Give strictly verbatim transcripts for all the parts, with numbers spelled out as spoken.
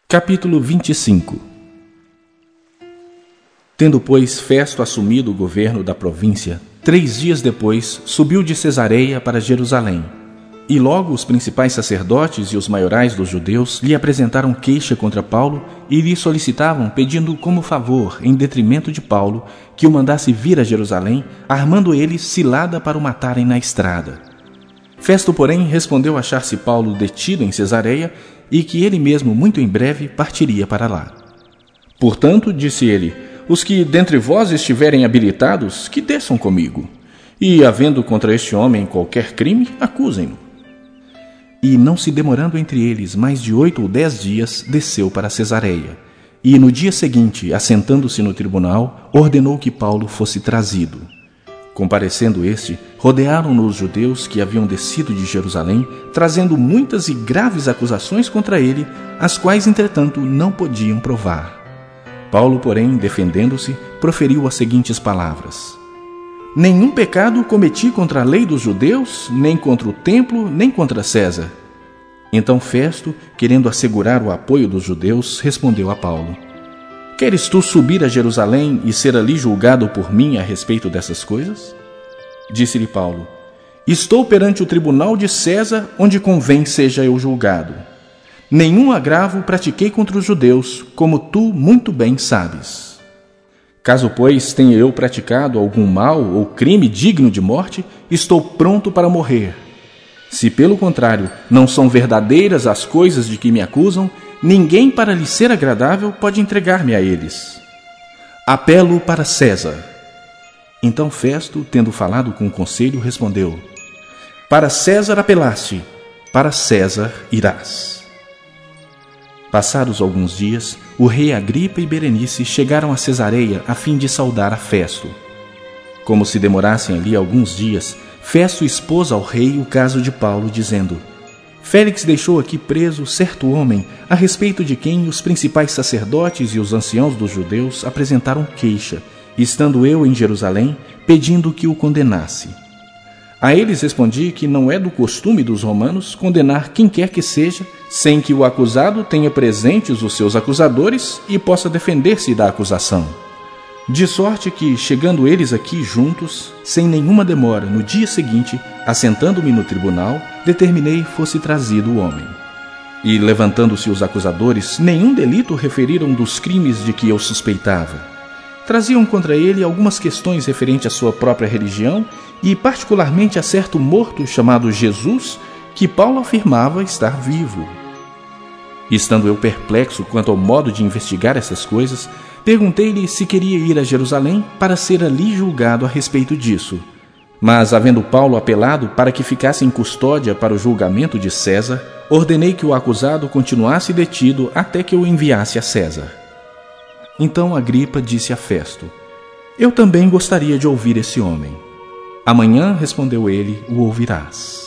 Capítulo vinte e cinco. Tendo, pois, Festo assumido o governo da província, três dias depois subiu de Cesareia para Jerusalém. E logo os principais sacerdotes e os maiorais dos judeus lhe apresentaram queixa contra Paulo e lhe solicitavam, pedindo como favor, em detrimento de Paulo, que o mandasse vir a Jerusalém, armando eles cilada para o matarem na estrada. Festo, porém, respondeu achar-se Paulo detido em Cesareia e que ele mesmo, muito em breve, partiria para lá. Portanto, disse ele, os que dentre vós estiverem habilitados, que desçam comigo, e, havendo contra este homem qualquer crime, acusem-no. E, não se demorando entre eles mais de oito ou dez dias, desceu para Cesareia, e no dia seguinte, assentando-se no tribunal, ordenou que Paulo fosse trazido. Comparecendo este, rodearam-no os judeus que haviam descido de Jerusalém, trazendo muitas e graves acusações contra ele, as quais, entretanto, não podiam provar. Paulo, porém, defendendo-se, proferiu as seguintes palavras: Nenhum pecado cometi contra a lei dos judeus, nem contra o templo, nem contra César. Então Festo, querendo assegurar o apoio dos judeus, respondeu a Paulo: Queres tu subir a Jerusalém e ser ali julgado por mim a respeito dessas coisas? Disse-lhe Paulo: Estou perante o tribunal de César, onde convém seja eu julgado. Nenhum agravo pratiquei contra os judeus, como tu muito bem sabes. Caso, pois, tenha eu praticado algum mal ou crime digno de morte, estou pronto para morrer. Se, pelo contrário, não são verdadeiras as coisas de que me acusam, ninguém, para lhe ser agradável, pode entregar-me a eles. Apelo para César. Então Festo, tendo falado com o conselho, respondeu: Para César apelaste, para César irás. Passados alguns dias, o rei Agripa e Berenice chegaram a Cesareia a fim de saudar a Festo. Como se demorassem ali alguns dias, Festo expôs ao rei o caso de Paulo, dizendo: Félix deixou aqui preso certo homem, a respeito de quem os principais sacerdotes e os anciãos dos judeus apresentaram queixa, estando eu em Jerusalém, pedindo que o condenasse. A eles respondi que não é do costume dos romanos condenar quem quer que seja, sem que o acusado tenha presentes os seus acusadores e possa defender-se da acusação. De sorte que, chegando eles aqui juntos, sem nenhuma demora, no dia seguinte, assentando-me no tribunal, determinei fosse trazido o homem. E, levantando-se os acusadores, nenhum delito referiram dos crimes de que eu suspeitava. Traziam contra ele algumas questões referentes à sua própria religião e, particularmente, a certo morto chamado Jesus, que Paulo afirmava estar vivo. Estando eu perplexo quanto ao modo de investigar essas coisas, perguntei-lhe se queria ir a Jerusalém para ser ali julgado a respeito disso. Mas, havendo Paulo apelado para que ficasse em custódia para o julgamento de César, ordenei que o acusado continuasse detido até que eu enviasse a César. Então Agripa disse a Festo: Eu também gostaria de ouvir esse homem. Amanhã, respondeu ele, o ouvirás.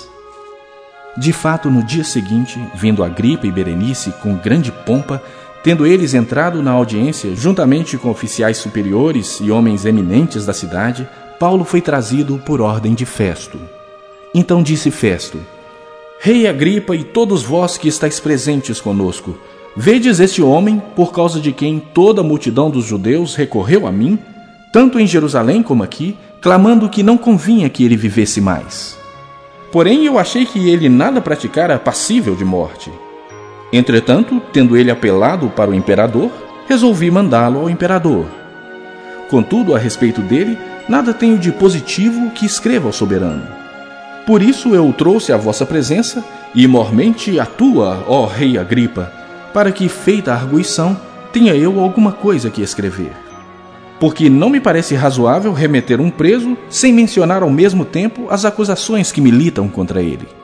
De fato, no dia seguinte, vindo Agripa e Berenice com grande pompa, tendo eles entrado na audiência juntamente com oficiais superiores e homens eminentes da cidade, Paulo foi trazido por ordem de Festo. Então disse Festo: Rei Agripa e todos vós que estáis presentes conosco, vedes este homem, por causa de quem toda a multidão dos judeus recorreu a mim, tanto em Jerusalém como aqui, clamando que não convinha que ele vivesse mais. Porém, eu achei que ele nada praticara passível de morte. Entretanto, tendo ele apelado para o imperador, resolvi mandá-lo ao imperador. Contudo, a respeito dele, nada tenho de positivo que escreva ao soberano. Por isso eu o trouxe à vossa presença, e mormente a tua, ó rei Agripa, para que, feita a arguição, tenha eu alguma coisa que escrever. Porque não me parece razoável remeter um preso sem mencionar ao mesmo tempo as acusações que militam contra ele.